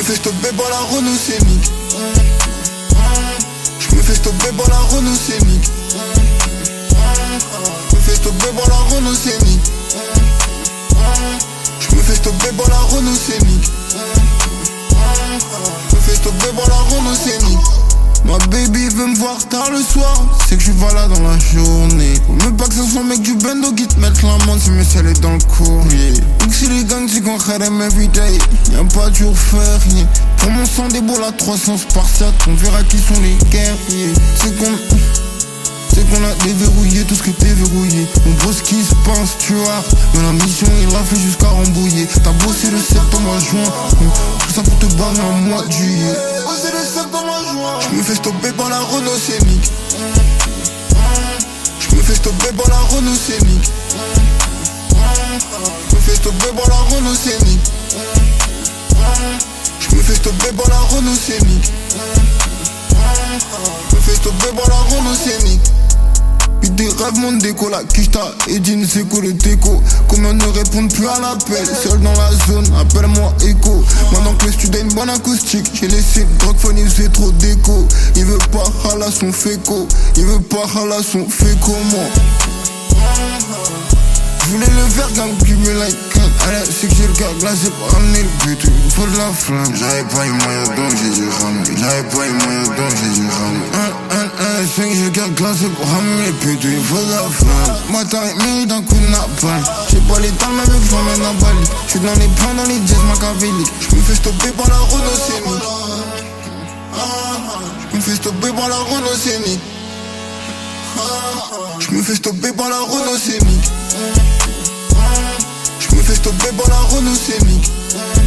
fais stopper par la Renault Scénic. Je me fais stopper par la Renault Scénic. Je me fais stopper par la Renault Scénic. Je me fais stopper par la Renault Scénic. Je me fais stopper par la Renault Scénic. Ma baby veut me voir tard le soir, c'est que je suis pas là dans la journée. Faut même pas que ce soit mec du bendo qui te mette l'amende si monsieur elle est dans le courrier. Donc si les gangs c'est qu'on kharem everyday, y'a pas de jour férié. Pour mon sang des boules à 300 Spartiates, on verra qui sont les guerriers. C'est qu'on a déverrouillé tout ce qui était verrouillé. On bosse qui se pense, tu vois. Mais la mission il l'a fait jusqu'à rembouiller. T'as bossé le septembre à juin, tout ça pour te barrer en mois de juillet. Bossé le septembre à juin. Je me fais stopper par la Renault Scénic. Je me fais stopper par la Renault Scénic. Je me fais stopper par la Renault Scénic. Je me fais stopper par la Renault Scénic. Je me fais stopper par la Renault Scénic. Puis des rêves mon déco, la quicheta, Edine, c'est quoi le déco. Combien ne répondent plus à l'appel, seul dans la zone, appelle-moi Echo. Maintenant que le studio a une bonne acoustique, j'ai laissé le drogue il faisait trop d'écho. Il veut pas hala son féco, il veut pas hala son féco, moi. Je voulais le faire gang qui me like. Allez, c'est que j'ai le gars glacé pour ramener le but, il faut de la flamme. J'avais pas les moyens donc j'ai dû ramener. J'avais pas les moyens donc j'ai dû ramener. C'est que j'ai le gars glacé pour ramener le but, il faut de la flamme. Moi t'arrêtes mérite d'un coup de napalm. J'ai pas les temps mais je m'emmène à Bali. J'suis dans les plans dans les jazz machiavéliques. J'me fais stopper par la Renault Scénic. J'me fais stopper par la Renault Scénic. J'me fais stopper par la Renault Scénic. Je me fais stopper par la Renault Scénic.